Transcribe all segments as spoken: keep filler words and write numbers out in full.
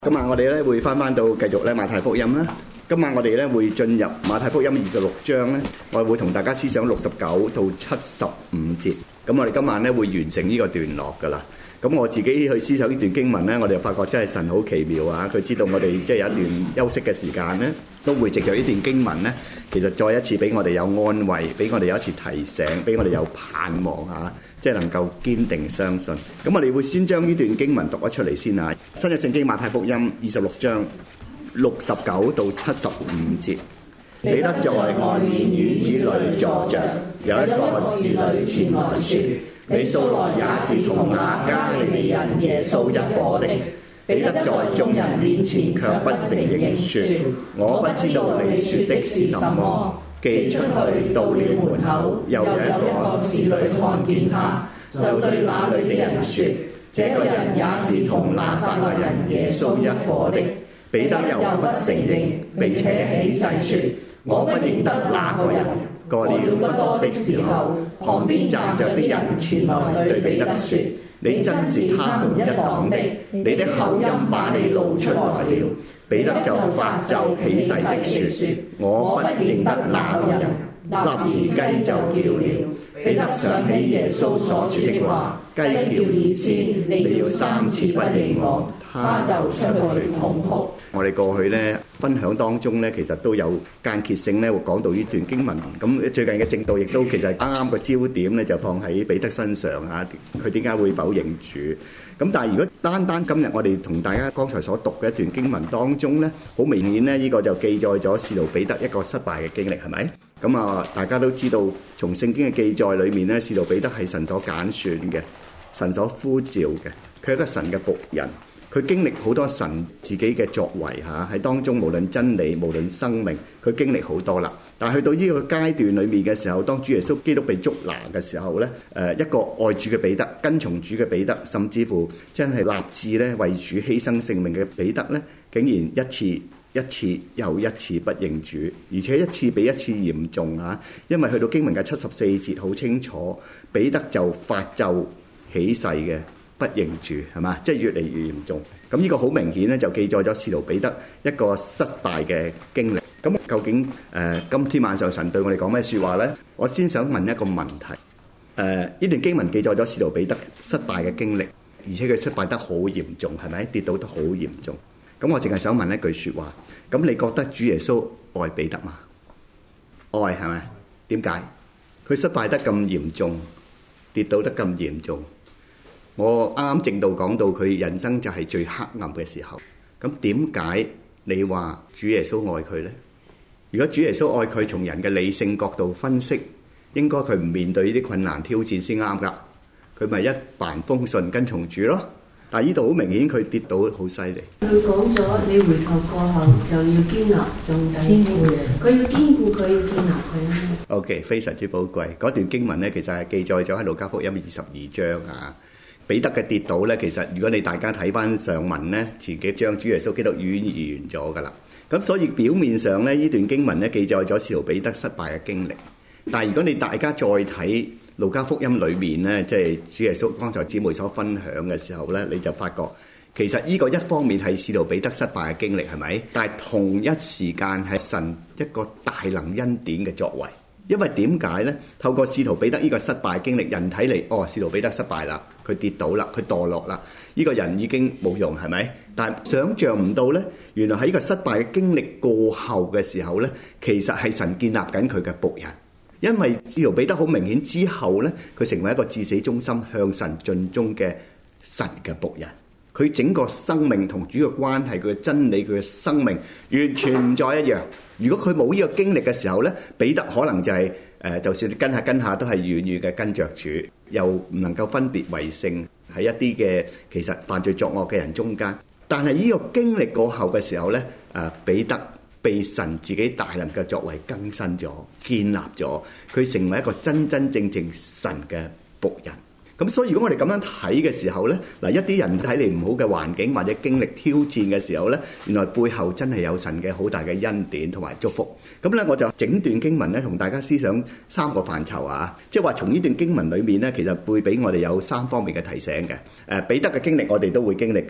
今晚我哋咧會翻翻到繼續咧馬太福音啦。今晚我哋咧會進入馬太福音二十六章咧，我會同大家思想六十九到七十五節。咁我哋今晚咧會完成呢個段落噶啦。咁我自己去思想呢段經文咧，我哋就發覺真係神好奇妙啊！佢知道我哋即係有一段休息嘅時間咧，都會藉著呢段經文咧，其實再一次俾我哋有安慰，俾我哋有一次提醒，俾我哋有盼望啊！即係能夠堅定相信。咁我哋會先將呢段經文讀咗出嚟先啊。新約聖經馬太福音二十六章六十九到七十五節。彼得在外面院子裏坐着，有一個侍女前來說：你素來也是同那加利利人耶穌一夥的。彼得在眾人面前卻不承認，說：我不知道你說的是什麼。寄出去到了門口，又有一個侍女看見他，就對那裏的人說：這個人也是同拿撒勒人耶穌一夥的。彼得又不承認，並且起誓說：我不認得那個人。過了不多的時候，旁邊站着的人前來對彼得說：你真是他們一黨的，你的口音把你露出來了。彼得就發咒起誓的說：我不認得那個人。立時雞就叫了。彼得想起耶穌所說的話：雞叫以先，你要三次不認我。他就出去痛哭。我哋過去咧分享當中咧，其實都有間歇性咧會講到呢段經文。咁最近嘅正道亦都其實啱啱個焦點咧就放喺彼得身上嚇，佢點解會否認主？咁但係如果單單今日我哋同大家剛才所讀嘅一段經文當中咧，好明顯咧呢個就記載咗使徒彼得一個失敗嘅經歷，係咪？咁啊，大家都知道從聖經嘅記載裏面咧，使徒彼得係神所揀選嘅，神所呼召嘅，佢係一個神嘅僕人。佢經歷好多神自己嘅作為嚇，喺當中無論真理無論生命，佢經歷好多啦。但係去到呢個階段裏面嘅時候，當主耶穌基督被捉拿嘅時候咧，誒一個愛主嘅彼得，跟從主嘅彼得，甚至乎真係立志咧為主犧牲性命嘅彼得咧，竟然一次一次又一次不認主，而且一次比一次嚴重啊！因為去到經文嘅七十四節好清楚，彼得就發咒起誓嘅。不認主係嘛，即係越嚟越嚴重。咁呢個好明顯咧，就記載咗使徒彼得一個失敗嘅經歷。咁究竟誒、呃、今天晚上神對我哋講咩説話咧？我先想問一個問題。誒、呃、呢段經文記載咗使徒彼得失敗嘅經歷，而且佢失敗得好嚴重，係咪？跌倒得好嚴重。咁我淨係想問一句説話。咁你覺得主耶穌愛彼得嗎？愛係咪？點解？佢失敗得咁嚴重，跌倒得咁嚴重？我啱啱正道講到佢人生就係最黑暗嘅時候，咁點解你話主耶穌愛佢呢？如果主耶穌愛佢，從人嘅理性角度分析，應該佢唔面對呢啲困難挑戰先啱㗎，佢咪一帆風順跟從主咯。但係呢度好明顯佢跌倒好犀利。 佢講咗，你回頭過後就要堅立眾弟兄，佢要堅固佢，要建立佢。 OK， 非常之寶貴。嗰段經文呢，其實係記載咗喺路加福音二十二章啊。彼得嘅跌倒咧，其實如果你大家睇翻上文咧，前幾章主耶穌基督已經完咗噶啦。咁所以表面上咧，呢段經文咧記載咗使徒彼得失敗嘅經歷。但係如果你大家再睇路加福音裏面咧，即係主耶穌剛才姊妹所分享嘅時候咧，你就發覺其實呢個一方面係使徒彼得失敗嘅經歷，係咪？但係同一時間係神一個大能恩典嘅作為。因為點解呢？透過使徒彼得呢個失敗經歷，人睇嚟，哦，使徒彼得失敗啦，佢跌倒啦，佢墮落啦，呢個人已經冇用，係咪？但係想像唔到呢，原來喺呢個失敗嘅經歷過後嘅時候呢，其實係神建立緊佢嘅僕人。因為使徒彼得好明顯之後呢，佢成為一個至死忠心向神盡忠嘅神嘅僕人。佢整個生命同主嘅關係，佢嘅真理，佢嘅生命完全唔再一樣。如果佢冇呢個經歷嘅時候呢，彼得可能就係、是、誒、呃，就算跟下跟下都係遠遠嘅跟着主，又唔能夠分別為聖喺一啲嘅其實犯罪作惡嘅人中間。但係呢個經歷過後嘅時候呢，誒、呃、彼得被神自己大能嘅作為更新咗、建立咗，佢成為一個真真正正神嘅僕人。咁所以如果我哋咁樣睇嘅時候呢，嗱，一啲人睇嚟唔好嘅環境或者經歷挑戰嘅時候呢，原來背後真係有神嘅好大嘅恩典同埋祝福。咁呢，我就整段經文呢同大家思想三個範疇啊，即係話從呢段經文裏面呢，其實會俾我哋有三方面嘅提醒嘅。誒，彼得嘅經歷我哋都會經歷嘅。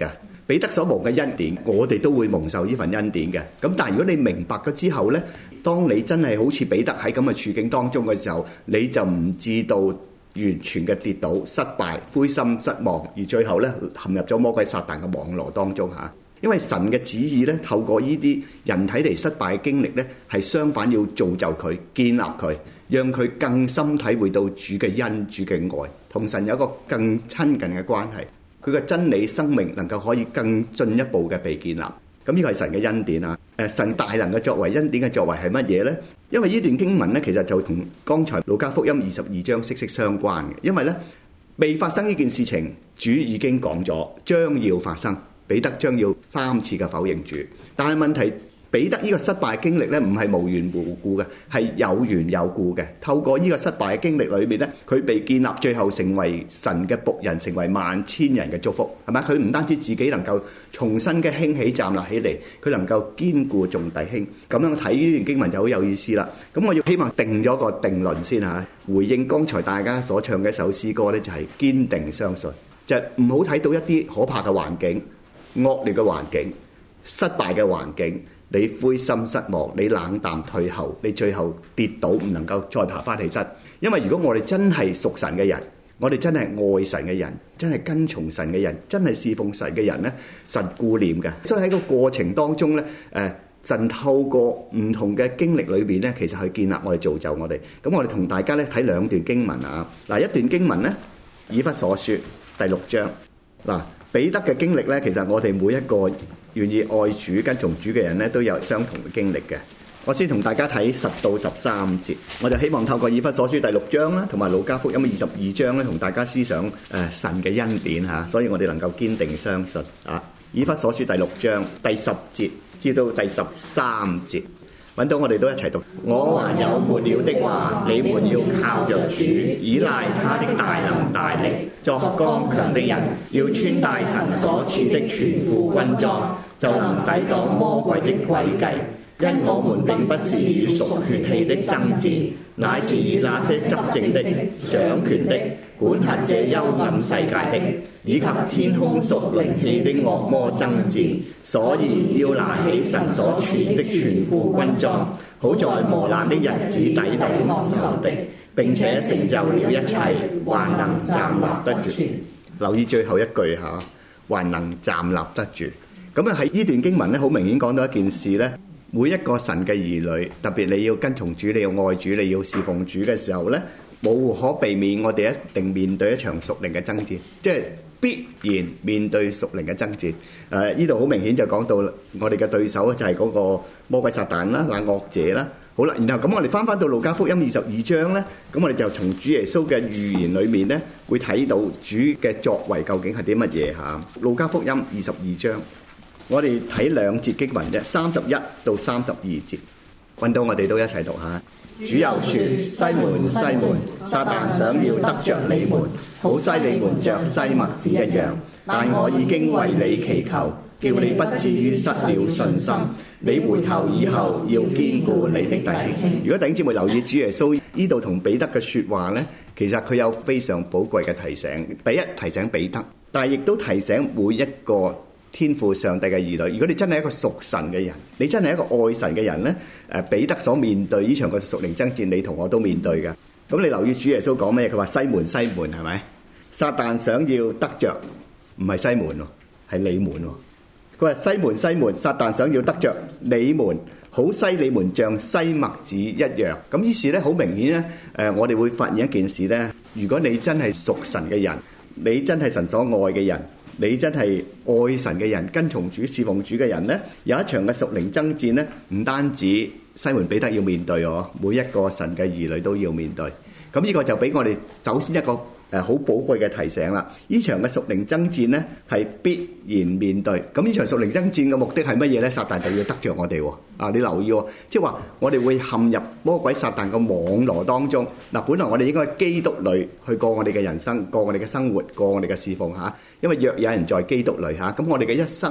彼得所蒙嘅恩典，我哋都會蒙受呢份恩典嘅。咁但係如果你明白咗之後呢，當你真係好似彼得喺咁嘅處境當中嘅時候，你就唔知道完全嘅跌倒、失敗、灰心失望，而最後呢陷入咗魔鬼撒旦嘅網羅當中嚇。因為神嘅旨意呢，透過呢啲人睇嚟失敗嘅經歷呢，係相反要造就佢、建立佢，讓佢更深體會到主嘅恩、主嘅愛，同神有一個更親近嘅關係。佢嘅真理生命能夠可以更進一步嘅被建立。咁呢個係神嘅恩典啊！誒，神大能嘅作為、恩典嘅作為係乜嘢呢？因為呢段經文呢，其實就同剛才路加福音二十二章息息相關嘅。因為呢，未發生呢件事情，主已經講咗將要發生。彼得將要三次嘅否認主，但係問題，彼得呢個失敗嘅經歷咧，唔係無緣無故嘅，係有緣有故嘅。透過呢個失敗嘅經歷裏面咧，佢被建立，最後成為神嘅僕人，成為萬千人嘅祝福，係咪？佢唔單止自己能夠重新嘅興起站立起嚟，佢能夠堅固眾弟兄。咁樣睇呢段經文就好有意思啦。咁我要希望定咗個定論先嚇，回應剛才大家所唱嘅一首詩歌咧，就係堅定相信，就係唔好睇到一啲可怕嘅環境、惡劣嘅環境、失敗嘅環境，你灰心失望，你冷淡退後，你最後跌倒唔能夠再爬翻起身。因為如果我哋真係屬神嘅人，我哋真係愛神嘅人，真係跟從神嘅人，真係侍奉神嘅人呢，神顧念嘅。所以喺個過程當中呢，誒，神透過唔同嘅經歷裏邊呢，其實去建立我哋、造就我哋。咁我哋同大家呢睇兩段經文啊。嗱，一段經文呢，以弗所書第六章。嗱，彼得嘅經歷呢，其實我哋每一個願意愛主、跟從主嘅人呢，都有相同嘅經歷嘅。我先同大家睇十到十三節，我就希望透過以弗所書第六章啦，同埋路加福音二十二章咧，同大家思想誒、呃、神嘅恩典嚇，所以我哋能夠堅定相信啊。以弗所書第六章第十節至到第十三節，揾到我哋都一齊讀。我還有末了的話，你們要靠着主，倚賴他的大能大力，作剛強的人，要穿戴神所賜的全副軍裝，就能抵擋魔鬼的詭計。因我們並不是與屬血氣的爭戰，乃是與那些執政的、掌權的、管轄這幽暗世界的，以及天空屬靈氣的惡魔爭戰。所以要拿起神所賜的全副軍裝，好在磨難的日子抵擋仇敵，並且成就了一切，還能站立得住。留意最後一句嚇，還能站立得住。咁啊喺呢段經文咧，好明顯講到一件事咧。每一個神嘅兒女，特別你要跟從主，你要愛主，你要侍奉主嘅時候呢，無可避免，我哋一定面對一場屬靈嘅爭戰，即係必然面對屬靈嘅爭戰。誒，呢度好明顯就講到我哋嘅對手就係嗰個魔鬼撒旦啦，那惡者啦。好啦，然後咁我哋翻翻到路加福音二十二章呢，咁我哋就從主耶穌嘅預言裏面呢，會睇到主嘅作為究竟係啲乜嘢嚇。路加福音二十二章。我哋睇兩節經文啫，三十一到三十二節，揾到我哋都一齊讀下。主又説：西門，西門，撒旦想要得着你們，好篩你們像篩麥子一樣。但我已經為你祈求，叫你不至於失了信心。你回頭以後要堅固你的弟兄。如果弟兄姊妹留意主耶穌呢度同彼得嘅説話呢，其實佢有非常寶貴嘅提醒。第一，提醒彼得，但係亦都提醒每一個天父上帝嘅兒女，如果你真係一個屬神嘅人，你真係一個愛神嘅人呢，誒，彼得所面對呢場嘅屬靈爭戰，你同我都面對嘅。咁你留意主耶穌講咩？佢話西門，西門，係咪？撒旦想要得着，唔係西門喎，係你們喎。佢話西門，西門，撒旦想要得着你們，好篩你們像篩麥子一樣。咁於是咧，好明顯咧，誒，我哋會發現一件事咧，如果你真係屬神嘅人，你真係神所愛嘅人。你真係愛神嘅人，跟從主、侍奉主嘅人呢，有一場嘅屬靈爭戰呢，唔單止西門彼得要面對哦，每一個神嘅兒女都要面對。咁呢個就俾我哋首先一個誒好寶貴嘅提醒啦。呢場嘅屬靈爭戰呢，係必然面對。咁呢場屬靈爭戰嘅目的係乜嘢呢？撒旦就要得着我哋喎。啊，你留意喎，即係話我哋會陷入魔鬼撒旦嘅網羅當中。嗱，本來我哋應該喺基督裏去過我哋嘅人生，過我哋嘅生活，過我哋嘅侍奉嚇。因為若有人在基督裏嚇，咁我哋嘅一生呢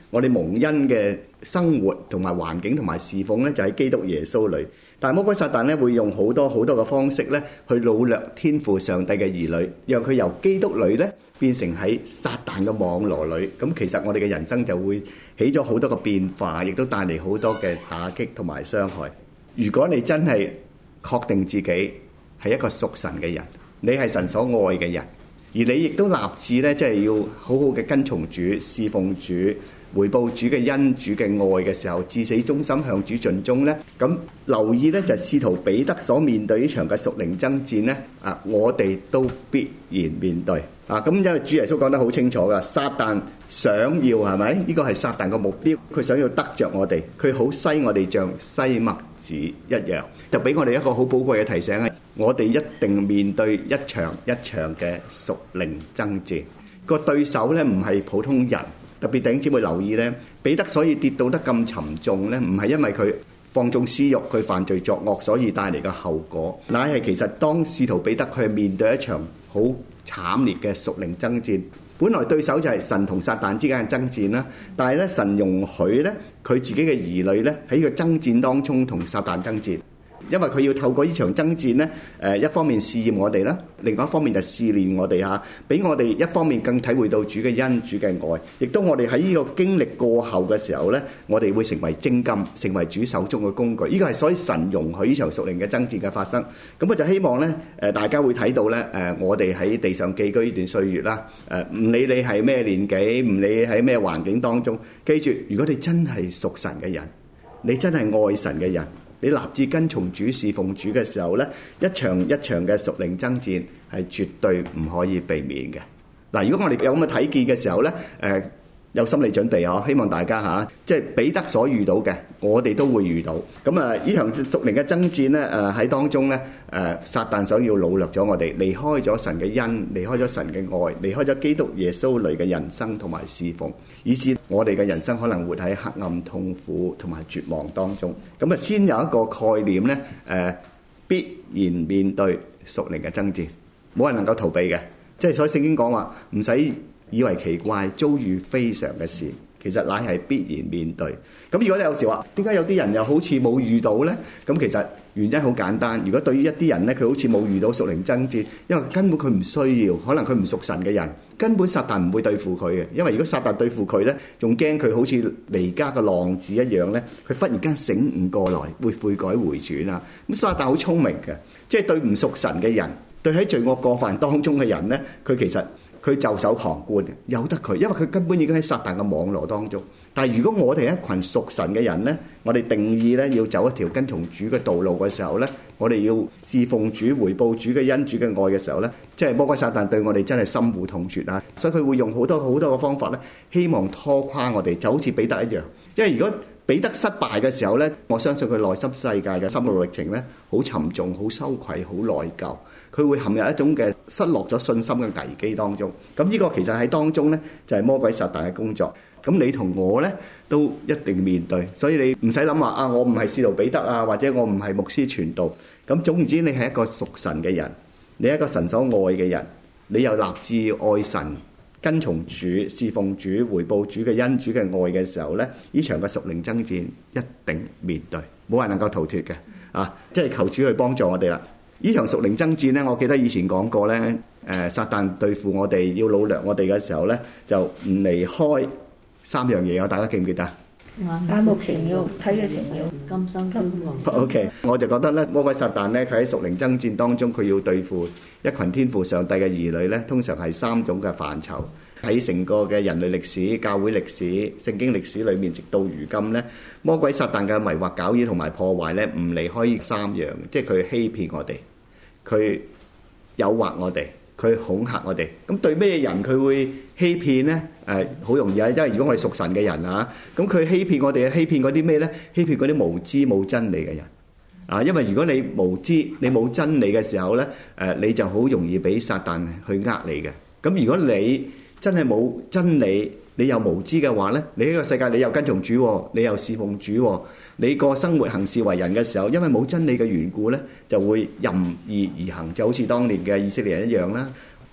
我哋蒙恩嘅生活同埋環境同埋侍奉咧，就喺基督耶穌裏。但係魔鬼撒旦咧會用好多好多嘅方式咧，去擄掠天父上帝嘅兒女，讓佢由基督裏咧變成喺撒旦嘅網羅裏。咁其實我哋嘅人生就會起咗好多嘅變化，亦都帶嚟好多嘅打擊同埋傷害。如果你真係確定自己係一個屬神嘅人，你係神所愛嘅人，而你亦都立志咧，即係要好好嘅跟從主、侍奉主、回報主嘅恩、主嘅愛嘅時候，至死忠心向主盡忠咧。咁留意咧，就係使徒彼得所面對呢場嘅屬靈爭戰咧，啊，我哋都必然面對啊。咁因為主耶穌講得好清楚噶，撒旦想要係咪？呢個係撒旦嘅目標，佢想要得着我哋，佢好篩我哋像篩麥子一樣，就俾我哋一個好寶貴嘅提醒係，我哋一定面對一場一場嘅屬靈爭戰。個對手咧唔係普通人。特別弟兄姊妹留意咧，彼得所以跌倒得咁沉重咧，唔係因為佢放縱私慾、佢犯罪作惡所以帶嚟嘅後果，乃係其實當使徒彼得佢係面對一場好慘烈嘅屬靈爭戰。本來對手就係神同撒旦之間嘅爭戰啦，但係咧神容許咧佢自己嘅兒女咧喺呢個爭戰當中同撒旦爭戰。因為佢要透過呢場爭戰咧，誒一方面試驗我哋啦，另外一方面就試煉我哋嚇，俾我哋一方面更體會到主嘅恩、主嘅愛，亦都我哋喺呢個經歷過後嘅時候咧，我哋會成為精金，成為主手中嘅工具。呢個係所以神容許呢場屬靈嘅爭戰嘅發生。咁我就希望咧，誒大家會睇到咧，誒我哋喺地上寄居呢段歲月啦，誒唔理你係咩年紀，唔理喺咩環境當中，記住，如果你真係屬神嘅人，你真係愛神嘅人。你立志跟從主、侍奉主嘅時候呢，一場一場嘅屬靈爭戰係絕對唔可以避免嘅。嗱，如果我哋有咁嘅睇見嘅時候呢，誒、呃、有心理準備啊！希望大家嚇，即係彼得所遇到嘅，我哋都會遇到。咁啊，呢場屬靈嘅爭戰呢，誒、呃、喺當中呢，誒、呃、撒旦想要擄掠咗我哋，離開咗神嘅恩，離開咗神嘅愛，離開咗基督耶穌嚟嘅人生同埋侍奉，以致我哋嘅人生可能活喺黑暗、痛苦同埋絕望當中。咁啊，先有一個概念呢，誒、呃、必然面對屬靈嘅爭戰，冇人能夠逃避嘅。即係所以聖經講話唔使以為奇怪，遭遇非常嘅事，其實乃係必然面對。咁如果你有時話點解有啲人又好似冇遇到呢？咁其實原因好簡單。如果對於一啲人呢，佢好似冇遇到屬靈爭戰，因為根本佢唔需要，可能佢唔屬神嘅人，根本撒旦唔會對付佢嘅。因為如果撒旦對付佢呢，仲驚佢好似離家嘅浪子一樣呢，佢忽然間醒悟過來，會悔改回轉啊！咁撒旦好聰明嘅，即係對唔屬神嘅人，對喺罪惡過犯當中嘅人呢，佢其實佢袖手旁觀嘅，由得佢，因為佢根本已經喺撒旦嘅網絡當中。但係如果我哋係一群屬神嘅人呢，我哋定義呢要走一條跟從主嘅道路嘅時候呢，我哋要侍奉主、回報主嘅恩、主嘅愛嘅時候呢，即係魔鬼撒旦對我哋真係心護痛絕啊！所以佢會用好多好多嘅方法呢，希望拖垮我哋，就好似彼得一樣。因為如果彼得失敗嘅時候呢，我相信佢內心世界嘅心路歷程呢，好沉重、好羞愧、好內疚，佢會陷入一種嘅失落咗信心嘅危機當中。咁呢個其實喺當中呢，就係魔鬼撒旦嘅工作。咁你同我呢，都一定面對，所以你唔使諗話啊，我唔係使徒彼得啊，或者我唔係牧師傳道。咁總言之，你係一個屬神嘅人，你係一個神所愛嘅人，你又立志愛神，跟從主、侍奉主、回報主嘅恩、主嘅愛嘅時候呢，呢場嘅屬靈爭戰一定面對，冇人能夠逃脫嘅啊！即係求主去幫助我哋啦。呢場屬靈爭戰呢，我記得以前講過呢，誒、呃、撒旦對付我哋要擄掠我哋嘅時候呢，就唔離開三樣嘢，我大家記唔記得？ 眼目情慾、睇嘅情慾、 今生今世。 OK， 我就覺得咧，魔鬼撒旦咧，佢喺屬靈爭戰當中，佢要對付一群天父上帝嘅兒女咧，通常係三種嘅範疇。喺成個嘅人類歷史、教會歷史、聖經歷史裏面，直到如今咧，魔鬼撒旦嘅迷惑、攪擾同埋破壞咧，唔離開呢三樣，即係佢欺騙我哋，佢誘惑我哋，佢恐嚇我哋。咁對咩人佢會欺騙呢？誒、呃，好容易啊！因為如果我哋屬神嘅人啊，咁佢欺騙我哋，欺騙嗰啲咩呢？欺騙嗰啲無知冇真理嘅人啊！因為如果你無知、你冇真理嘅時候呢，誒、呃，你就好容易俾撒旦去呃你嘅。咁如果你真係冇真理，你又無知嘅話呢，你呢個世界你又跟從主，你又侍奉主，你個生活行事為人嘅時候，因為冇真理嘅緣故呢，就會任意而行，就好似當年嘅以色列人一樣啦。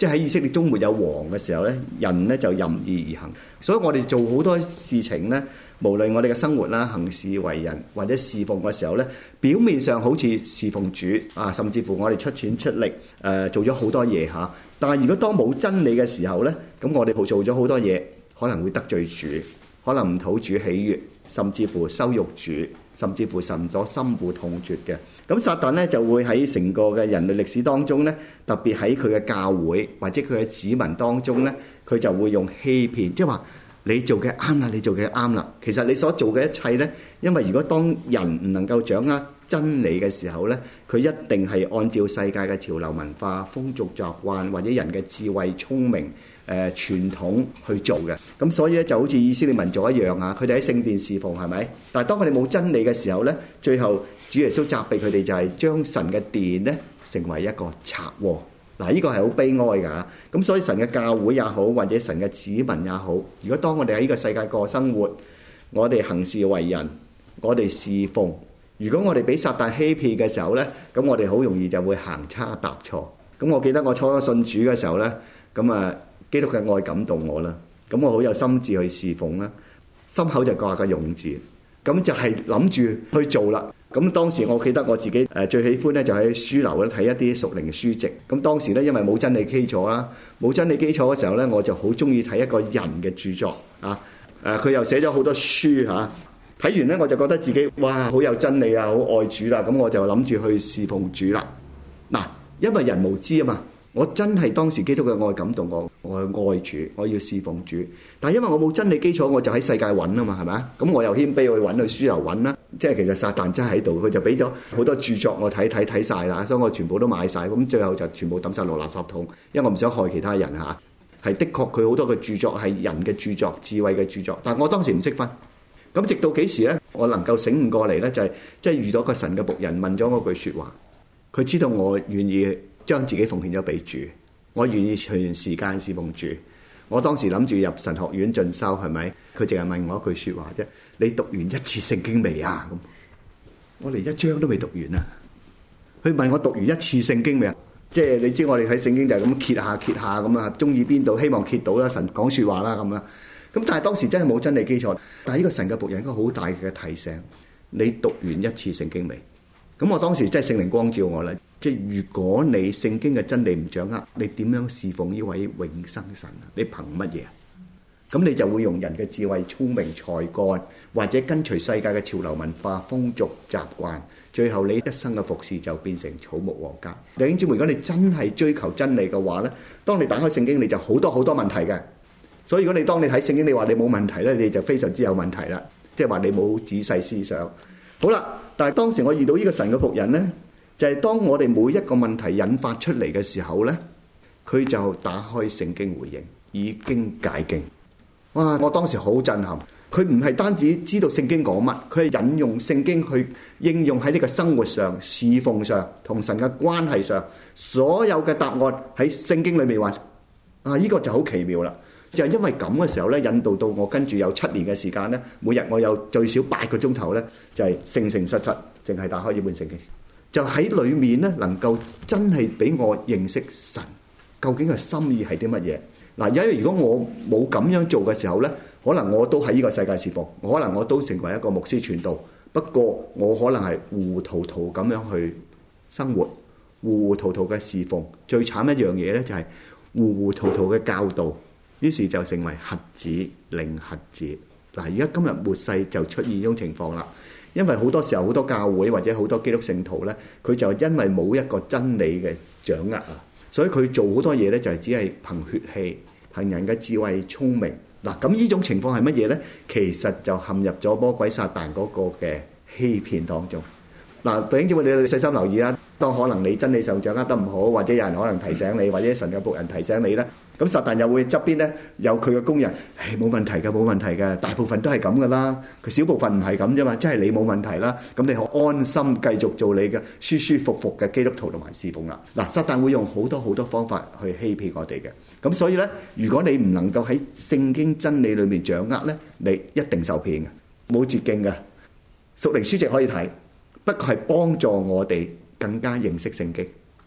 即係喺以色列中沒有王嘅時候咧，人咧就任意而行。所以我哋做好多事情咧，無論我哋嘅生活啦、行事為人或者侍奉嘅時候咧，表面上好似侍奉主啊，甚至乎我哋出錢出力誒、呃、做咗好多嘢嚇。但係如果當冇真理嘅時候咧，咁我哋做咗好多嘢，可能會得罪主，可能唔討主喜悅，甚至乎羞辱主，甚至乎神咗心護痛絕嘅。咁撒旦咧就會喺成個嘅人類歷史當中咧，特別喺佢嘅教會或者佢嘅子民當中咧，佢就會用欺騙，即係話你做嘅啱啦，你做嘅啱啦。其實你所做嘅一切咧，因為如果當人唔能夠掌握真理嘅時候咧，佢一定係按照世界嘅潮流文化、風俗習慣或者人嘅智慧聰明。誒、呃、傳統去做嘅，咁所以咧就好似以色列民族一樣啊，佢哋喺聖殿侍奉係咪？但係當佢哋冇真理嘅時候咧，最後主耶穌責備佢哋就係將神嘅殿咧成為一個賊窩。嗱，呢個係好悲哀㗎。咁所以神嘅教會也好，或者神嘅子民也好，如果當我哋喺呢個世界過生活，我哋行事為人，我哋侍奉，如果我哋俾撒旦欺騙嘅時候咧，咁我哋好容易就會行差踏錯。咁我記得我初初信主嘅時候咧，咁啊〜基督嘅愛感動我啦，咁我好有心志去侍奉啦，心口就掛個勇字，咁就係諗住去做啦。咁當時我記得我自己誒最喜歡咧就喺書樓咧睇一啲屬靈書籍。咁當時咧因為冇真理基礎啦，冇真理基礎嘅時候咧，我就好中意睇一個人嘅著作啊。誒佢又寫咗好多書嚇，睇完咧我就覺得自己哇好有真理啊，好愛主啦。咁我就諗住去侍奉主啦。嗱，因為人無知啊嘛。我真係當時基督嘅愛感動我，我愛主，我要侍奉主。但係因為我冇真理基礎，我就喺世界揾啊嘛，係咪啊？咁我又謙卑去揾去書樓揾啦。即係其實撒旦真係喺度，佢就俾咗好多著作我睇睇睇晒啦，所以我全部都買晒。咁最後就全部抌晒落垃圾桶，因為我唔想害其他人嚇。係的確佢好多嘅著作係人嘅著作、智慧嘅著作，但係我當時唔識分。咁直到幾時咧，我能夠醒悟過嚟咧，就係即係遇到個神嘅僕人問咗我句説話，佢知道我願意將自己奉獻咗俾主，我願意全時間侍奉主。我當時諗住入神學院進修，係咪？佢淨係問我一句説話啫，你讀完一次聖經未啊？咁我連一章都未讀完啊！佢問我讀完一次聖經未啊？即係你知我哋睇聖經就係咁揭下揭下咁啊，中意邊度希望揭到啦，神講説話啦咁啊。咁但係當時真係冇真理基礎，但係呢個神嘅僕人一個好大嘅提醒，你讀完一次聖經未？咁我當時真係聖靈光照我啦。即係如果你聖經嘅真理唔掌握，你點樣侍奉呢位永生神啊？你憑乜嘢？咁你就會用人嘅智慧、聰明、才幹，或者跟隨世界嘅潮流文化、風俗習慣，最後你一生嘅服侍就變成草木禾稭。弟兄姊妹，如果你真係追求真理嘅話咧，當你打開聖經，你就好多好多問題嘅。所以如果你當你睇聖經，你話你冇問題咧，你就非常之有問題啦。即係話你冇仔細思想。好啦，但係當時我遇到呢個神嘅僕人咧。就係當我哋每一個問題引發出嚟嘅時候呢，佢就打開聖經回應，以經解經。哇！我當時好震撼，佢唔係單止知道聖經講乜，佢係引用聖經去應用喺呢個生活上、侍奉上、同神嘅關係上，所有嘅答案喺聖經裏面話啊！呢個就好奇妙啦。就係因為咁嘅時候呢，引導到我跟住有七年嘅時間呢，每日我有最少八個鐘頭呢，就係誠誠實實淨係打開呢本聖經。就喺裏面咧，能夠真係俾我認識神究竟嘅心意係啲乜嘢嗱。因為如果我冇咁樣做嘅時候咧，可能我都喺呢個世界侍奉，可能我都成為一個牧師傳道。不過我可能係糊糊塗塗咁樣去生活，糊糊塗塗嘅侍奉。最慘一樣嘢咧，就係糊糊塗塗嘅教導，於是就成為瞎子領瞎子嗱。而家今日末世就出現呢種情況啦。因為好多時候好多教會或者好多基督聖徒咧，佢就因為冇一個真理嘅掌握啊，所以佢做好多嘢咧就係只係憑血氣、憑人嘅智慧、聰明嗱。咁呢種情況係乜嘢咧？其實就陷入咗魔鬼撒旦嗰個嘅欺騙當中嗱。弟兄姊妹，你哋細心留意啦。當可能你真理上掌握得唔好，或者有人可能提醒你，或者神嘅僕人提醒你咧，咁撒旦又會側邊咧有佢嘅工人，誒冇問題嘅，冇問題嘅，大部分都係咁噶啦，佢小部分唔係咁啫嘛，即係你冇問題啦，咁你可安心繼續做你嘅舒舒服服嘅基督徒同埋侍奉啦。嗱，撒旦會用好多好多方法去欺騙我哋嘅，咁所以咧，如果你唔能夠喺聖經真理裏面掌握咧，你一定受騙嘅，冇捷徑嘅。屬靈書籍可以睇，不過係幫助我哋更加認識聖經。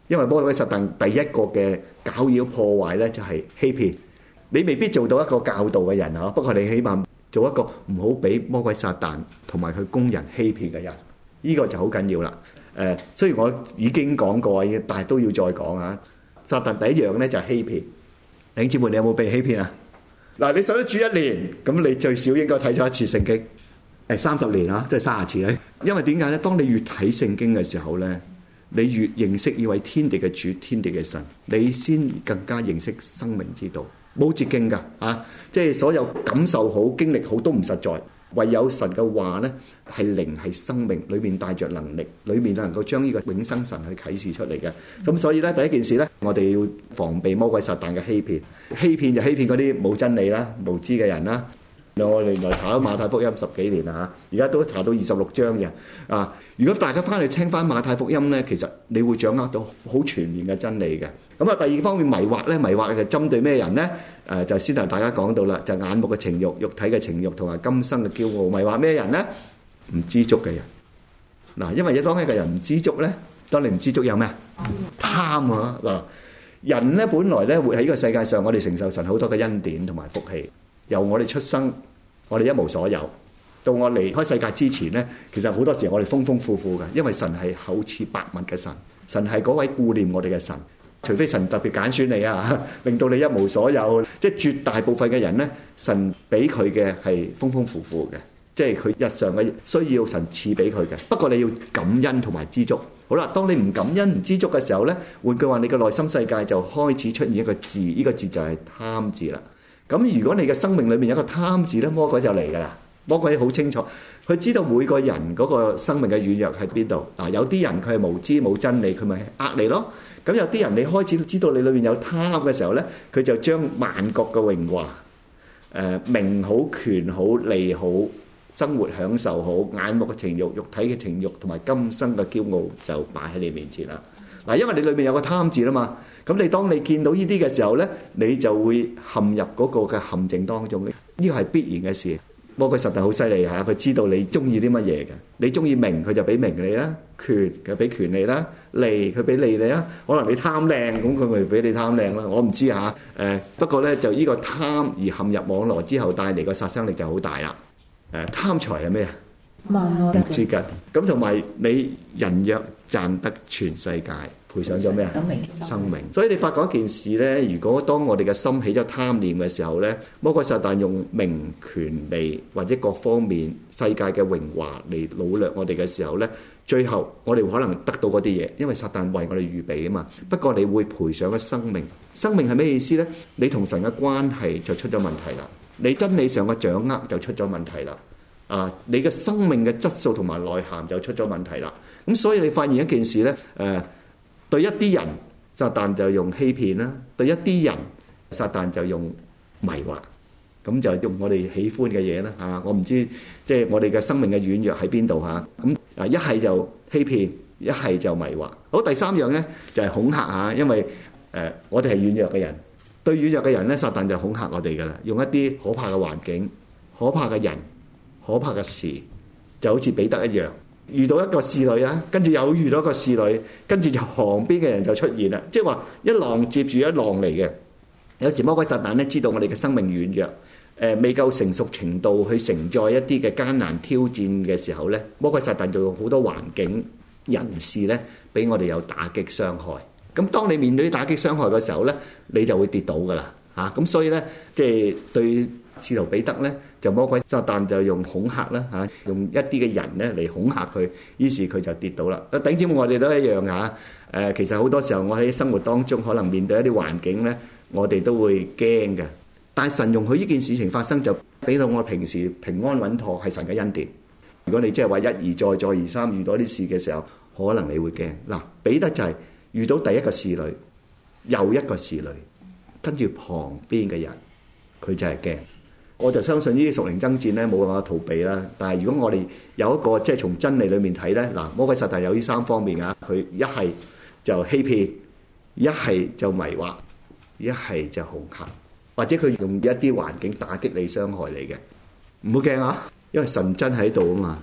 因為魔鬼撒旦第一個嘅攪擾破壞咧就係欺騙。你未必做到一個教導嘅人嗬，不過你起碼做一個唔好俾魔鬼撒旦同埋佢工人欺騙嘅人，呢個就好緊要啦。誒，雖然我已經講過，但係都要再講啊。撒旦第一樣咧就係欺騙。弟兄姊妹，你有冇被欺騙啊？嗱，你信咗主一年，咁你最少應該睇咗一次聖經。誒，三十年啊，即係三十次咧。因為點解咧？當你越睇聖經嘅時候咧，你越認識呢位天地嘅主、天地嘅神，你先更加認識生命之道。冇捷徑㗎啊！即係所有感受好、經歷好都唔實在，唯有神嘅話呢係靈係生命，裏面帶着能力，裏面能夠將呢個永生神去啟示出嚟嘅。咁所以呢，第一件事呢，我哋要防備魔鬼撒旦嘅欺騙。欺騙就欺騙嗰啲冇真理啦、無知嘅人啦。我哋來查咗馬太福音十幾年啦嚇，而家都查到二十六章嘅啊。如果大家翻去聽翻馬太福音呢，其實你會掌握到好全面嘅真理嘅。咁啊，第二方面迷惑咧，迷惑就針對咩人咧？誒、呃，就先同大家講到啦，就眼目嘅情慾、肉體嘅情慾同埋今生嘅驕傲。迷惑咩人咧？唔知足嘅人。嗱，因為一當一個人唔知足咧，當你唔知足有咩？貪啊！嗱，人咧本來咧活喺呢個世界上，我哋承受神好多嘅恩典同埋福氣。由我哋出生，我哋一無所有；到我離開世界之前咧，其實好多時候我哋豐豐富富嘅，因為神係厚賜百物嘅神，神係嗰位顧念我哋嘅神。除非神特別揀選你啊，令到你一無所有，即係絕大部分嘅人呢，神俾佢嘅係豐豐富富嘅，即係佢日常嘅需要神賜俾佢嘅。不過你要感恩同埋知足。好啦，當你唔感恩唔知足嘅時候呢，換句話，你嘅內心世界就開始出現一個字，呢個字就係貪字啦。咁如果你嘅生命裏面有一個貪字呢，魔鬼就嚟㗎啦。魔鬼好清楚，佢知道每個人嗰個生命嘅軟弱喺邊度。嗱，有啲人佢係無知冇真理，佢咪呃你咯。咁有啲人你開始知道你裏面有貪嘅時候呢，佢就將萬國嘅榮華、誒名好、權好、利好、生活享受好、眼目嘅情慾、肉體嘅情慾同埋今生嘅驕傲就擺喺你面前啦。嗱，因為你裏面有個貪字啦嘛，咁你當你見到呢啲嘅時候呢，你就會陷入嗰個嘅陷阱當中。呢個係必然嘅事。魔鬼實在好犀利嚇，佢知道你中意啲乜嘢嘅。你中意名，佢就俾名你啦；權佢俾權你啦；利佢俾利你啦。可能你貪靚，咁佢咪俾你貪靚啦。我唔知嚇。誒不過咧，就呢個貪而陷入網絡之後，帶嚟個殺傷力就好大啦。誒貪財係咩啊？萬惡之根。咁同埋你人若賺得全世界，賠上咗咩啊？生命。生命。所以你發覺一件事咧，如果當我哋嘅心起咗貪念嘅時候咧，魔鬼撒旦用名權利或者各方面世界嘅榮華嚟擄掠我哋嘅時候咧，最後我哋可能得到嗰啲嘢，因為撒旦為我哋預備啊嘛。不過你會賠上咗生命。生命係咩意思咧？你同神嘅關係就出咗問題啦，你真理上嘅掌握就出咗問題啦。啊！你嘅生命嘅質素同埋內涵就出咗問題啦。咁所以你發現一件事呢，誒、呃、對一啲人撒旦就用欺騙啦，對一啲人撒旦就用迷惑，咁就用我哋喜歡嘅嘢啦嚇。我唔知即係我哋嘅生命嘅軟弱喺邊度嚇。咁啊一係就欺騙，一係就迷惑。好，第三樣呢，就係、是、恐嚇嚇，因為誒、呃、我哋係軟弱嘅人，對軟弱嘅人呢，撒旦就恐嚇我哋噶啦，用一啲可怕嘅環境、可怕嘅人。可怕嘅事就好似彼得一樣，遇到一個侍女啊，跟住又遇到一個侍女，跟住就旁邊嘅人就出現啦，即係話一浪接住一浪嚟嘅。有時魔鬼撒旦咧知道我哋嘅生命軟弱，誒、呃、未夠成熟程度去承載一啲嘅艱難挑戰嘅時候咧，魔鬼撒旦就用好多環境人事咧，俾我哋有打擊傷害。咁當你面對啲打擊傷害嘅時候咧，你就會跌倒噶啦嚇。咁、啊、所以咧，即係對使徒彼得咧，就魔鬼撒旦就用恐嚇啦嚇，用一啲嘅人咧嚟恐嚇佢，於是佢就跌倒啦。啊，頂尖我哋都一樣嚇。誒，其實好多時候我喺生活當中可能面對一啲環境咧，我哋都會驚嘅。但係神容許呢件事情發生，就俾到我平時平安穩妥，係神嘅恩典。如果你即係話一而再再而三遇到啲事嘅時候，可能你會驚。嗱，彼得就係遇到第一個侍女，又一個侍女，跟住旁邊嘅人，佢就係驚。我就相信呢啲屬靈爭戰咧冇辦法逃避啦。但係如果我哋有一個即係從真理裏面睇咧，嗱，魔鬼撒旦有呢三方面啊，佢一係就欺騙，一係就迷惑，一係就恐嚇，或者佢用一啲環境打擊你、傷害你嘅，唔好驚啊，因為神真喺度啊嘛。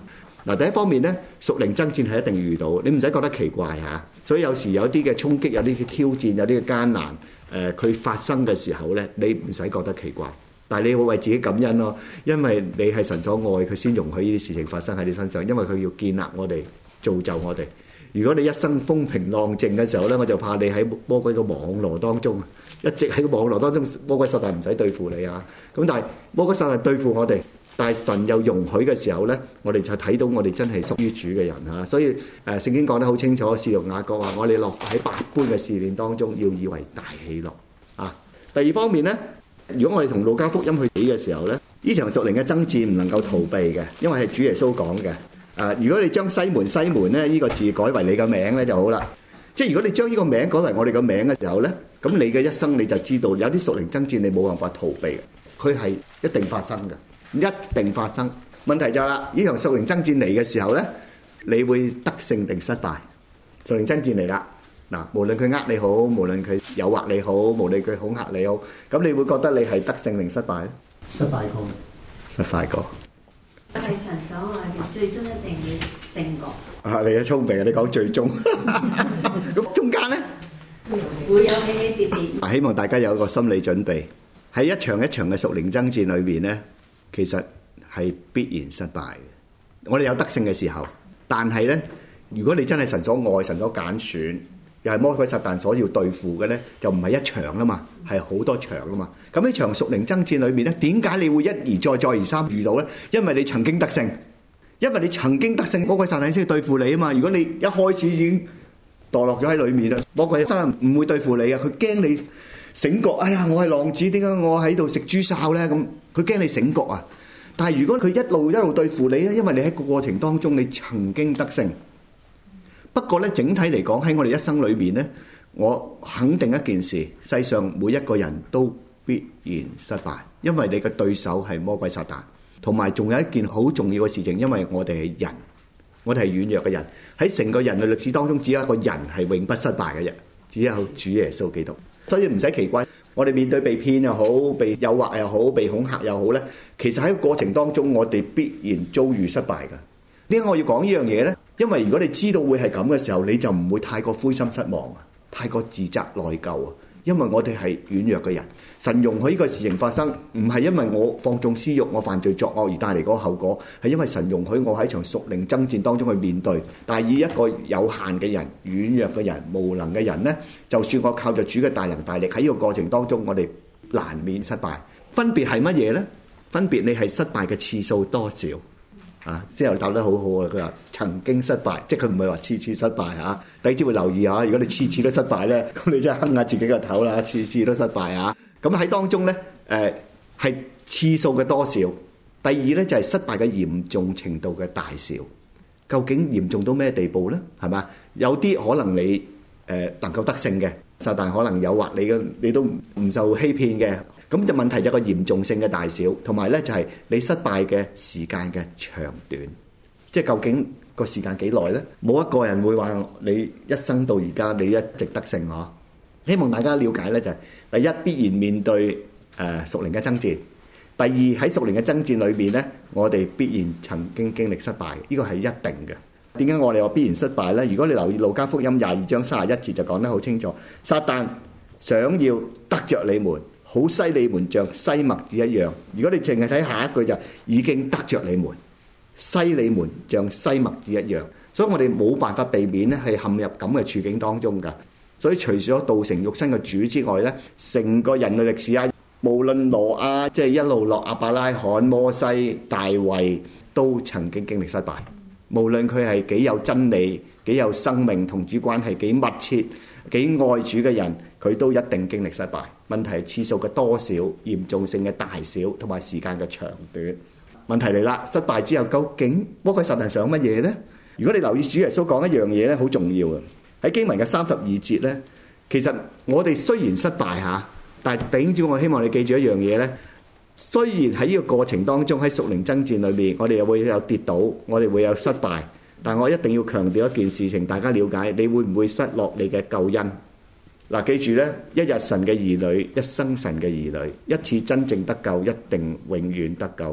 嗱，第一方面咧，屬靈爭戰係一定遇到，你唔使覺得奇怪嚇。所以有時有啲嘅衝擊，有啲嘅挑戰，有啲嘅艱難，誒佢發生嘅時候咧，你唔使覺得奇怪，但係你會為自己感恩咯，因為你係神所愛，佢先容許呢啲事情發生喺你身上，因為佢要建立我哋，造就我哋。如果你一生風平浪靜嘅時候咧，我就怕你喺魔鬼嘅網羅當中，一直喺個網羅當中，魔鬼撒旦唔使對付你啊。咁但係魔鬼撒旦對付我哋。但係神又容許嘅時候咧，我哋就睇到我哋真係屬於主嘅人嚇，所以誒聖經講得好清楚，使徒雅各話：我哋落喺百般嘅試煉當中，要以為大喜樂啊。第二方面咧，如果我哋同路加福音去比嘅時候咧，呢場屬靈嘅爭戰唔能夠逃避嘅，因為係主耶穌講嘅。誒，如果你將西門西門咧呢個字改為你嘅名咧就好啦。即係如果你將呢個名改為我哋嘅名嘅時候咧，咁你嘅一生你就知道有啲屬靈爭戰你冇辦法逃避嘅，佢係一定發生嘅。一定發生，問題就係啦，呢場屬靈爭戰嚟嘅時候咧，你會得勝定失敗？屬靈爭戰嚟啦，嗱，無論佢呃你好，無論佢誘惑你好，無論佢恐嚇你好，咁你會覺得你係得勝定失敗咧？ 失敗過， 失敗過。 係神所愛嘅，最終一定要勝過。 啊，你嘅聰明啊！你講最終，咁中間咧會有起起跌跌。 啊，希望大家有個心理準備，喺一場一場嘅屬靈爭戰裏邊咧。其實係必然失敗嘅。我哋有得勝嘅時候，但係咧，如果你真係神所愛、神所揀選，又係魔鬼撒旦所要對付嘅咧，就唔係一場啦嘛，係好多場啦嘛。咁喺場屬靈爭戰裏面咧，點解你會一而再、再而三遇到咧？因為你曾經得勝，因為你曾經得勝，魔鬼撒旦先要對付你啊嘛。如果你一開始已經墮落咗喺裏面啦，魔鬼撒旦唔會對付你啊，佢驚你醒覺。哎呀，我係浪子，點解我喺度食豬潲咧？咁佢驚你醒覺啊！但係如果佢一路一路對付你咧，因為你喺個過程當中你曾經得勝。不過咧，整體嚟講喺我哋一生裏面咧，我肯定一件事：世上每一個人都必然失敗，因為你嘅對手係魔鬼撒旦。同埋仲有一件好重要嘅事情，因為我哋係人，我哋係軟弱嘅人。喺成個人類歷史當中，只有一個人係永不失敗嘅啫，只有主耶穌基督。所以唔使奇怪。我哋面對被騙又好，被誘惑又好，被恐嚇又好咧，其實喺個過程當中，我哋必然遭遇失敗㗎。點解我要講呢樣嘢咧？因為如果你知道會係咁嘅時候，你就唔會太過灰心失望啊，太過自責內疚啊。因為我哋係軟弱嘅人，神容許呢個事情發生，唔係因為我放縱私慾、我犯罪作惡而帶嚟嗰個後果，係因為神容許我喺場屬靈爭戰當中去面對。但係以一個有限嘅人、軟弱嘅人、無能嘅人呢，就算我靠着主嘅大能大力喺呢個過程當中，我哋難免失敗。分別係乜嘢呢？分別你係失敗嘅次數多少啊？之後答得好好啊！佢話曾經失敗，即係佢唔係話次次失敗嚇。第二朝會留意下，如果你次次都失敗咧，咁你真係哼下自己個頭啦！次次都失敗嚇。咁喺當中咧，誒係次數嘅多少。第二咧就係失敗嘅嚴重程度嘅大小。究竟嚴重到咩地步咧？係嘛？有啲可能你誒能夠得勝嘅，撒旦可能誘惑你嘅，你都唔受欺騙嘅。咁就問題就個嚴重性嘅大小，同埋咧就係你失敗嘅時間嘅長短，即係究竟個時間幾耐咧？冇一個人會話你一生到而家你一直得勝嗬。希望大家了解咧就係第一必然面對誒屬靈嘅爭戰，第二喺屬靈嘅爭戰裏邊咧，我哋必然曾經經歷失敗，呢個係一定嘅。點解我哋話必然失敗咧？如果你留意路加福音廿二章三十一節就講得好清楚，撒旦想要得着你們，好篩你們像篩麥子一樣。如果你淨係睇下一句就已經得着你們，篩你們像篩麥子一樣。所以我哋冇辦法避免咧係陷入咁嘅處境當中㗎。所以除咗道成肉身嘅主之外咧，成個人類歷史啊，無論挪亞即係一路落亞伯拉罕、摩西、大衛，都曾經經歷失敗。無論佢係幾有真理、幾有生命、同主關係幾密切、幾愛主嘅人，佢都一定經歷失敗。問題係次數嘅多少、嚴重性嘅大小同埋時間嘅長短。問題嚟啦，失敗之後究竟魔鬼撒旦想乜嘢呢？如果你留意主耶穌講一樣嘢咧，好重要啊！喺經文嘅三十二節咧，其實我哋雖然失敗嚇，但係頂住我希望你記住一樣嘢咧。雖然喺呢個過程當中喺屬靈爭戰裏面，我哋又會有跌倒，我哋會有失敗，但我一定要強調一件事情，大家了解，你會唔會失落你嘅救恩？嗱，記住咧，一日神嘅兒女，一生神嘅兒女，一次真正得救，一定永遠得救。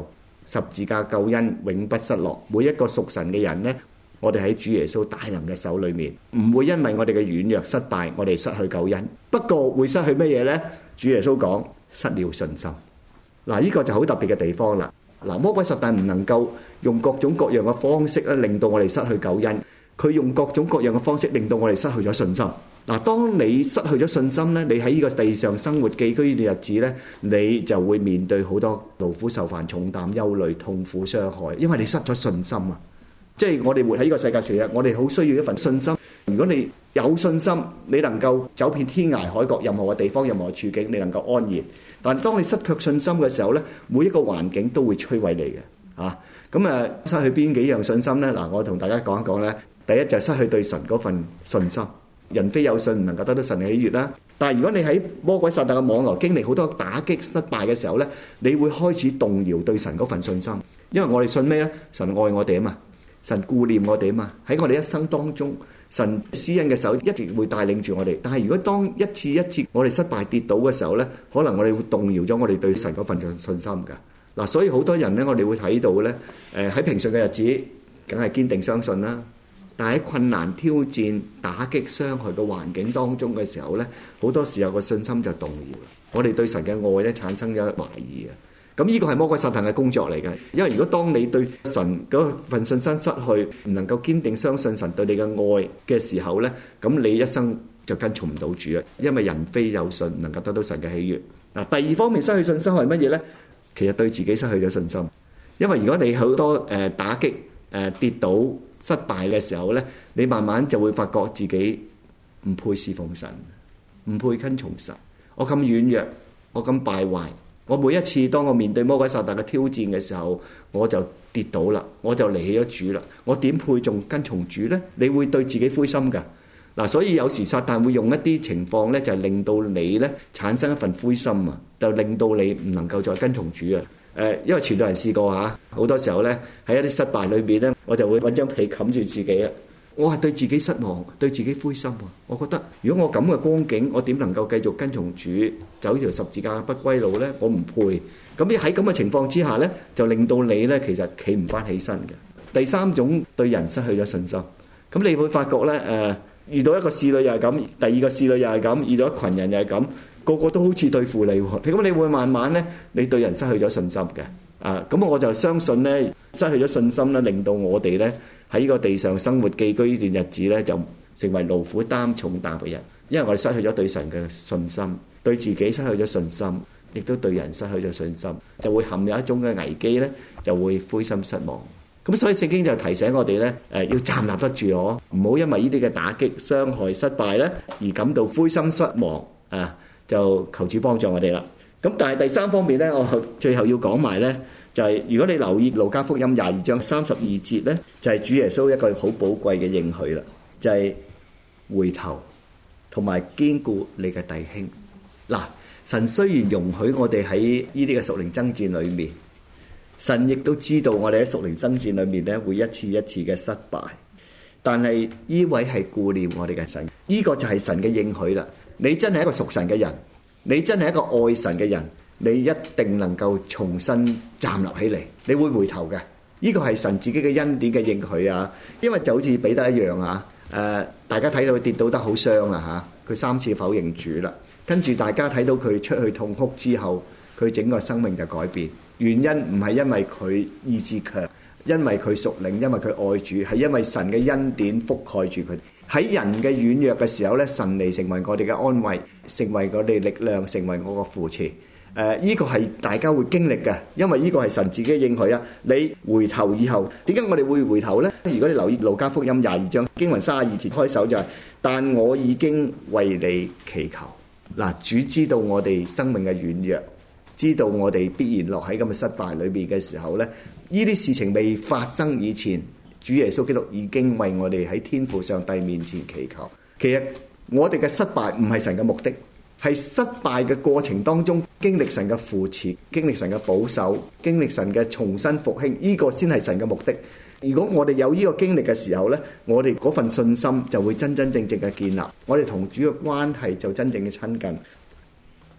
十字架救恩永不失落。每一個屬神嘅人呢，我哋喺主耶穌大能嘅手裏面，唔會因為我哋嘅軟弱失敗，我哋失去救恩。不過會失去乜嘢呢？主耶穌講失了信心。嗱，呢個就好特別嘅地方啦。嗱，魔鬼撒旦唔能夠用各種各樣嘅方式咧，令到我哋失去救恩。佢用各種各樣嘅方式，令到我哋失去咗信心。嗱，當你失去咗信心咧，你喺呢個地上生活寄居嘅日子咧，你就會面對好多勞苦受煩、重擔、憂慮、痛苦、傷害，因為你失咗信心啊！即係我哋活喺呢個世界上，我哋好需要一份信心。如果你有信心，你能夠走遍天涯海角，任何嘅地方、任何嘅處境，你能夠安然。但係當你失卻信心嘅時候咧，每一個環境都會摧毀你嘅嚇。咁啊，失去邊幾樣信心咧？嗱，我同大家講一講咧。第一就係失去對神嗰份信心。人非有信唔能夠得到神嘅喜悅啦。但係如果你喺魔鬼撒旦嘅網絡經歷好多打擊失敗嘅時候咧，你會開始動搖對神嗰份信心。因為我哋信咩咧？神愛我哋啊嘛，神顧念我哋啊嘛。喺我哋一生當中，神施恩嘅手一直會帶領住我哋。但係如果當一次一次我哋失敗跌倒嘅時候咧，可能我哋會動搖咗我哋對神嗰份信心㗎。嗱，所以好多人咧，我哋會睇到咧，誒喺平順嘅日子，梗係堅定相信啦。但喺困難、挑戰、打擊、傷害嘅環境當中嘅時候咧，好多時候個信心就動搖啦。我哋對神嘅愛咧產生咗懷疑啊！咁呢個係魔鬼撒旦嘅工作嚟嘅。因為如果當你對神嗰份信心失去，唔能夠堅定相信神對你嘅愛嘅時候咧，咁你一生就跟從唔到主啦。因為人非有信，唔能夠得到神嘅喜悅。嗱，第二方面失去信心係乜嘢咧？其實對自己失去咗信心。因為如果你好多誒打擊、誒跌倒、失敗嘅時候呢，你慢慢就會發覺自己唔配侍奉神，唔配跟從神。我咁軟弱，我咁敗壞，我每一次當我面對魔鬼撒旦嘅挑戰嘅時候，我就跌倒啦，我就離棄咗主啦。我點配仲跟從主呢？你會對自己灰心㗎。嗱，所以有時撒旦會用一啲情況呢，就係令到你呢產生一份灰心啊，就令到你唔能夠再跟從主啊。誒，因為傳道人試過嚇，好多時候咧喺一啲失敗裏邊咧，我就會揾張被冚住自己啊！我係對自己失望，對自己灰心喎。我覺得如果我咁嘅光景，我點能夠繼續跟從主走條十字架不歸路咧？我唔配。咁喺咁嘅情況之下咧，就令到你咧其實企唔翻起身嘅。第三種對人失去咗信心，咁你會發覺咧誒，遇到一個侍女又係咁，第二個侍女又係咁，遇到一群人又係咁。個個都好似對付你喎，咁你會慢慢咧，你對人失去咗信心嘅，啊，咁我就相信咧，失去咗信心咧，令到我哋咧喺呢個地上生活寄居呢段日子咧，就成為勞苦擔重擔嘅人，因為我哋失去咗對神嘅信心，對自己失去咗信心，亦都對人失去咗信心，就會陷入一種嘅危機咧，就會灰心失望。咁所以聖經就提醒我哋咧，誒要站立得住我，唔好因為呢啲嘅打擊、傷害、失敗咧，而感到灰心失望啊！就求主幫助我哋啦。咁但係第三方面咧，我最後要講埋咧，就係如果你留意路加福音廿二章三十二節咧，就係主耶穌一個好寶貴嘅應許啦，就係回頭同埋堅固你嘅弟兄。嗱，神雖然容許我哋喺呢啲嘅屬靈爭戰裏面，神亦都知道我哋喺屬靈爭戰裏面咧會一次一次嘅失敗，但係呢位係顧念我哋嘅神，呢個就係神嘅應許啦。你真係一個屬神嘅人，你真係一個愛神嘅人，你一定能夠重新站立起嚟，你會回頭嘅。呢個係神自己嘅恩典嘅應許啊！因為就好似彼得一樣啊，誒，大家睇到佢跌倒得好傷啦嚇，佢三次否認主啦，跟住大家睇到佢出去痛哭之後，佢整個生命就改變。原因唔係因為佢意志強，因為佢屬靈，因為佢愛主，係因為神嘅恩典覆蓋住佢。喺人嘅軟弱嘅時候咧，神嚟成為我哋嘅安慰，成為我哋力量，成為我個扶持。誒、呃，依、這個係大家會經歷嘅，因為呢個係神自己嘅應許啊！你回頭以後，點解我哋會回頭呢？如果你留意路加福音廿二章經文三十二節開首就係、是：但我已經為你祈求。嗱，主知道我哋生命嘅軟弱，知道我哋必然落喺咁嘅失敗裏邊嘅時候咧，呢啲事情未發生以前，主耶穌基督已經為我哋喺天父上帝面前祈求。其實我哋嘅失敗唔係神嘅目的，係失敗嘅過程當中經歷神嘅扶持，經歷神嘅保守，經歷神嘅重新復興，呢個先係神嘅目的。如果我哋有呢個經歷嘅時候呢，我哋嗰份信心就會真真正正嘅建立，我哋同主嘅關係就真正嘅親近。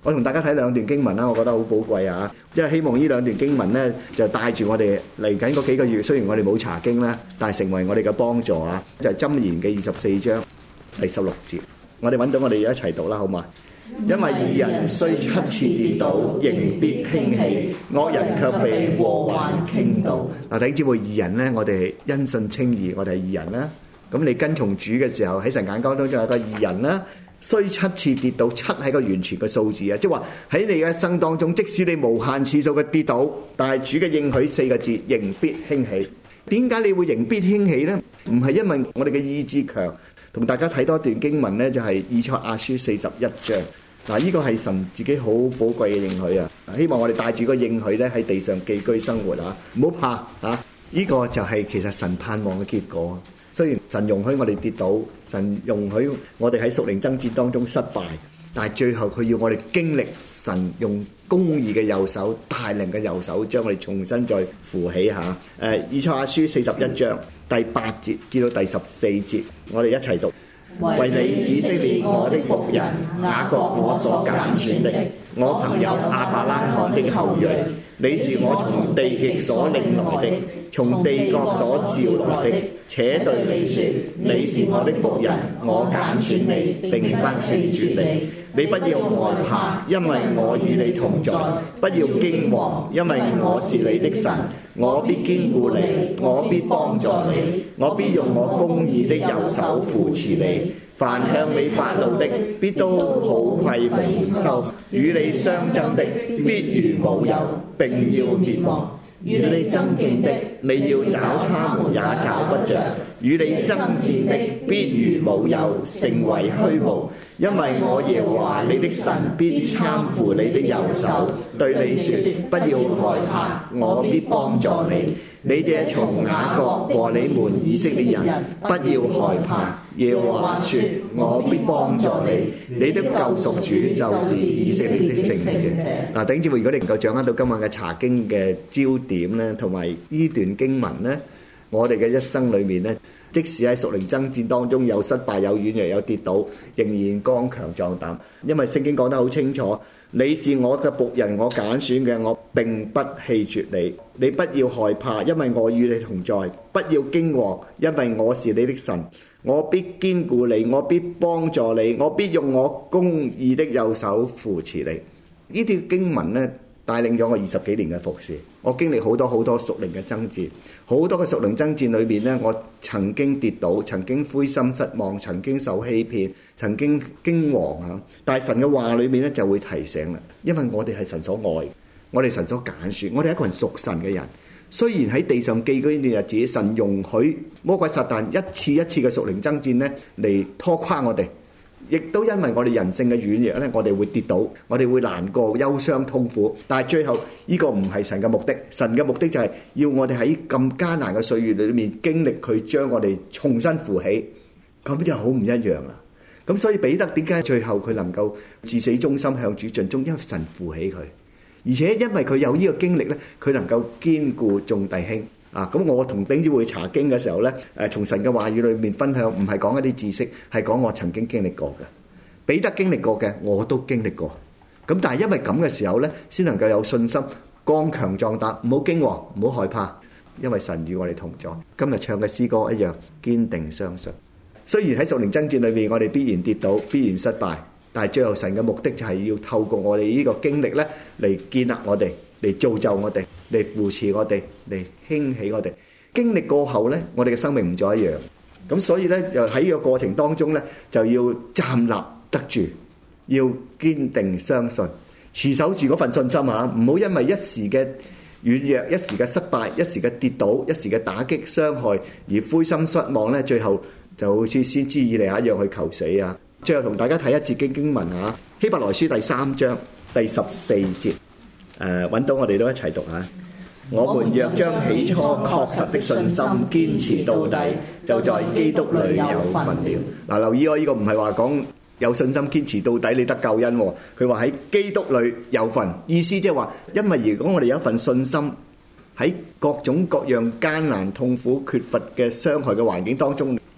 我同大家睇兩段經文啦，我覺得好寶貴啊！即係希望呢兩段經文呢，就帶住我哋嚟緊嗰幾個月，雖然我哋冇查經啦，但係成為我哋嘅幫助啊！就係箴言嘅二十四章第十六節，我哋揾到我哋一齊讀啦，好嘛？因為義人雖七次跌倒，仍必興起；惡人卻被禍患傾倒。嗱，弟兄姊妹，義人呢，我哋因信稱義，我哋係義人啦。咁你跟從主嘅時候，喺神眼光當中有個義人啦。雖七次跌倒，七係個完全嘅數字啊！即係話喺你嘅一生當中，即使你無限次數嘅跌倒，但係主嘅應許四個字，仍必興起。點解你會仍必興起呢？唔係因為我哋嘅意志強。同大家睇多一段經文呢，就係以賽亞書四十一章。嗱，呢個係神自己好寶貴嘅應許啊！希望我哋帶住個應許咧喺地上寄居生活啊！唔好怕啊！呢個就係其實神盼望嘅結果。雖然神容許我哋跌倒，神容許我哋喺屬靈爭戰當中失敗，但係最後佢要我哋經歷神用公義嘅右手、大能嘅右手，將我哋重新再扶起下。誒，以賽亞書四十一章第八節至到第十四節，我哋一齊讀。為你以色列我的僕人，雅各我所揀選的，我朋友亞伯拉罕的後裔，你是我從地極所領來的，從地國所召來的，且對你說，你是我的僕人，我揀選你，並不棄絕你。你不要害怕，因為我與你同在；不要驚惶，因為我是你的神，我必堅固你，我必幫助你，我必用我公義的右手扶持你。凡向你發怒的，必都抱愧蒙羞；與你相爭的，必如無有，並要滅亡。與你爭戰的，你要找他們也找不着；與你爭戰的，必如無有，成為虛無。因為我耶和華你的神必攙扶你的右手，對你說：不要害怕，我必幫助你。你這從雅各和你們以色列人，不要害怕。耶和華說：我必幫助你。你的救贖主就是以色列的聖者。嗱，弟兄姊妹，如果你能夠掌握到今晚嘅查經嘅焦點咧，同埋呢段經文咧，我哋嘅一生裏面咧，即使喺屬靈爭戰當中有失敗、有軟弱、有跌倒，仍然剛強壯膽，因為聖經講得好清楚。你是我嘅僕人，我揀選嘅，我並不棄絕你。你不要害怕，因為我與你同在；不要驚惶，因為我是你的神。我必堅固你，我必幫助你，我必用我公義的右手扶持你。呢啲經文呢，帶領咗我二十幾年嘅服事。我經歷好多好多屬靈嘅爭戰，好多嘅屬靈爭戰裏面呢，我曾經跌倒，曾經灰心失望，曾經受欺騙，曾經驚惶啊！但係神嘅話裏面呢，就會提醒啦，因為我哋係神所愛，我哋神所揀選，我哋係一個人屬神嘅人。雖然喺地上寄居呢段日子，神容許魔鬼撒旦一次一次嘅屬靈爭戰呢嚟拖垮我哋。亦都因為我哋人性嘅軟弱咧，我哋會跌倒，我哋會難過、憂傷、痛苦。但係最後呢個唔係神嘅目的，神嘅目的就係要我哋喺咁艱難嘅歲月裏面經歷佢將我哋重新扶起，咁就好唔一樣啦。咁所以彼得點解最後佢能夠至死忠心向主盡忠？因為神扶起佢，而且因為佢有呢個經歷咧，佢能夠堅固眾弟兄。啊！咁我同丁子會查經嘅時候咧，誒從神嘅話語裏面分享，唔係講一啲知識，係講我曾經經歷過嘅。彼得經歷過嘅，我都經歷過。咁但係因為咁嘅時候咧，先能夠有信心，剛強壯膽，唔好驚惶，唔好害怕，因為神與我哋同在。今日唱嘅詩歌一樣，堅定相信。雖然喺屬靈爭戰裏面，我哋必然跌倒，必然失敗，但係最後神嘅目的就係要透過我哋呢個經歷咧，嚟建立我哋，嚟造就我哋，嚟扶持我哋，嚟興起我哋。經歷過後呢，我哋嘅生命唔再一樣。咁所以呢，就喺呢個過程當中呢，就要站立得住，要堅定相信，持守住嗰份信心嚇，唔好因為一時嘅軟弱、一時嘅失敗、一時嘅跌倒、一時嘅打擊傷害而灰心失望呢，最後就好似先知以利亞一樣去求死啊！最後同大家睇一節經經文嚇，希伯來書第三章第十四節。誒揾到我哋都一齊讀下。我們若將起初確實的信心堅持到底，就在基督裏有份了。嗱，留意我呢個唔係話講有信心堅持到底你得救恩，佢話喺基督裏有份，意思即係話，因為如果我哋有一份信心喺各種各樣艱難、痛苦、缺乏嘅傷害嘅環境當中，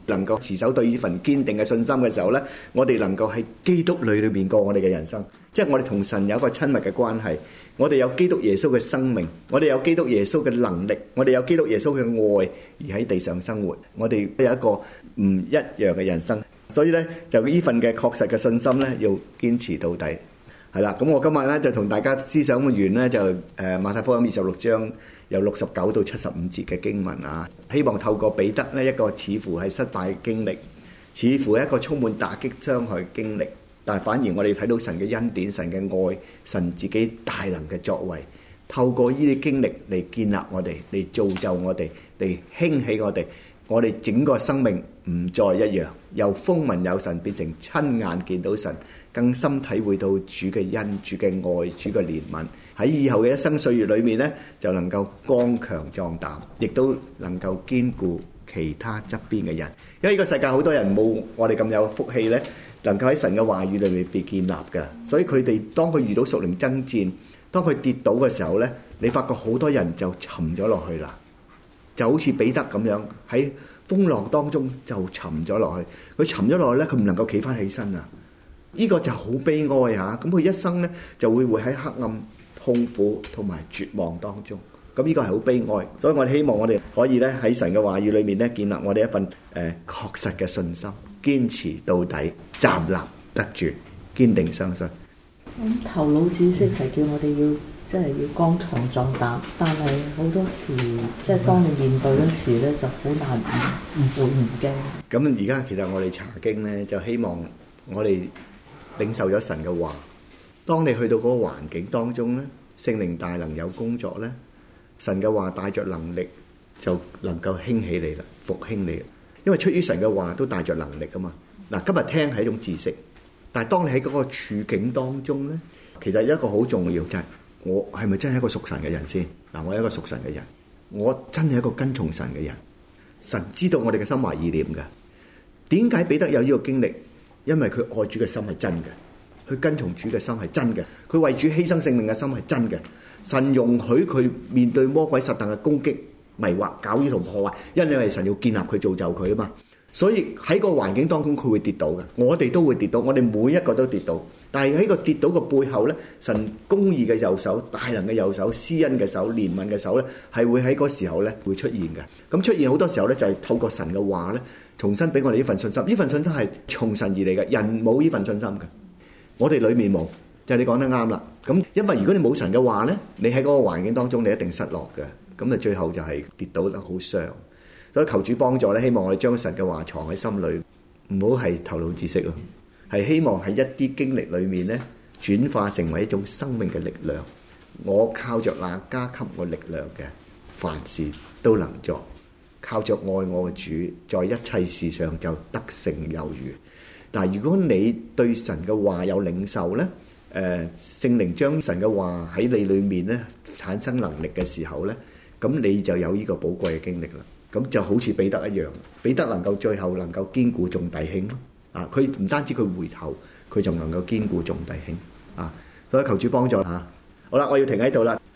能夠持守對呢份堅定嘅信心嘅時候呢，我哋能夠喺基督裏裏面過我哋嘅人生，即係我哋同神有一個親密嘅關係，我哋有基督耶穌嘅生命，我哋有基督耶穌嘅能力，我哋有基督耶穌嘅愛而喺地上生活，我哋有一個唔一樣嘅人生。所以呢，就呢份嘅確實嘅信心呢，要堅持到底。係啦，咁我今日咧就同大家思想完咧就誒馬太福音二十六章由六十九到七十五節嘅經文啊，希望透過彼得呢一個似乎係失敗嘅經歷，似乎係一個充滿打擊傷害嘅經歷，但係反而我哋睇到神嘅恩典、神嘅愛、神自己大能嘅作為，透過呢啲經歷嚟建立我哋，嚟造就我哋，嚟興起我哋，我哋整個生命唔再一樣，由風聞有神變成親眼見到神，更深體會到主嘅恩、主嘅愛、主嘅憐憫，喺以後嘅一生歲月裏面呢，就能夠剛強壯膽，亦都能夠堅固其他側邊嘅人。因為呢個世界好多人冇我哋咁有福氣呢，能夠喺神嘅話語裏面被建立嘅，所以佢哋當佢遇到屬靈爭戰，當佢跌倒嘅時候呢，你發覺好多人就沉咗落去啦，就好似彼得咁樣喺風浪當中就沉咗落去，佢沉咗落去呢，佢唔能夠企翻起身啊！呢個就好悲哀嚇，咁佢一生呢就會會喺黑暗、痛苦同埋絕望當中，咁呢個係好悲哀。所以我哋希望我哋可以咧喺神嘅話語裏面咧建立我哋一份誒確實嘅信心，堅持到底，站立得住，堅定相信。 咁頭腦知識係叫我哋要即係要剛強壯膽，但係好多時即係當你面對嗰時咧就好難唔唔會唔驚。 咁而家其實我哋查經咧就希望我哋領受咗神嘅話，當你去到嗰個環境當中咧，聖靈大能有工作咧，神嘅話帶着能力就能夠興起你啦，復興你。因為出於神嘅話都帶着能力噶嘛。嗱，今日聽係一種知識，但係當你喺嗰個處境當中咧，其實一個好重要就係我係咪真係一個屬神嘅人先？嗱，我係一個屬神嘅人，我真係一個跟從神嘅人。神知道我哋嘅心懷意念嘅。點解彼得有呢個經歷？因為佢愛主嘅心係真嘅，佢跟從主嘅心係真嘅，佢為主犧牲性命嘅心係真嘅。神容許佢面對魔鬼撒旦嘅攻擊、迷惑、攪擾同破壞，因為神要建立佢、造就佢啊嘛。所以喺個環境當中，佢會跌倒嘅。我哋都會跌倒，我哋每一個都跌倒。但係喺個跌倒嘅背後咧，神公義嘅右手、大能嘅右手、施恩嘅手、憐憫嘅手咧，係會喺嗰時候咧會出現嘅。咁出現好多時候咧，就係透過神嘅話咧，重新俾我哋呢份信心。呢份信心係從神而嚟嘅，人冇呢份信心嘅。我哋裏面冇，就係你講得啱啦。咁因為如果你冇神嘅話咧，你喺嗰個環境當中，你一定失落嘅。咁啊，最後就係跌倒得好傷。所以求主幫助咧，希望我哋將神嘅話藏喺心裏，唔好係頭腦知識咯，係希望喺一啲經歷裏面咧轉化成為一種生命嘅力量。我靠着那加給我力量嘅，凡事都能做。靠着愛我嘅主，在一切事上就得勝有餘。但係如果你對神嘅話有領受咧，誒聖靈將神嘅話喺你裏面咧產生能力嘅時候咧，咁你就有呢個寶貴嘅經歷啦。咁就好似彼得一樣，彼得能夠最後能夠堅固眾弟兄咯。啊，佢唔單止佢回頭，佢仲能夠堅固眾弟兄。啊，所以求主幫助嚇。好啦，我要停喺度啦。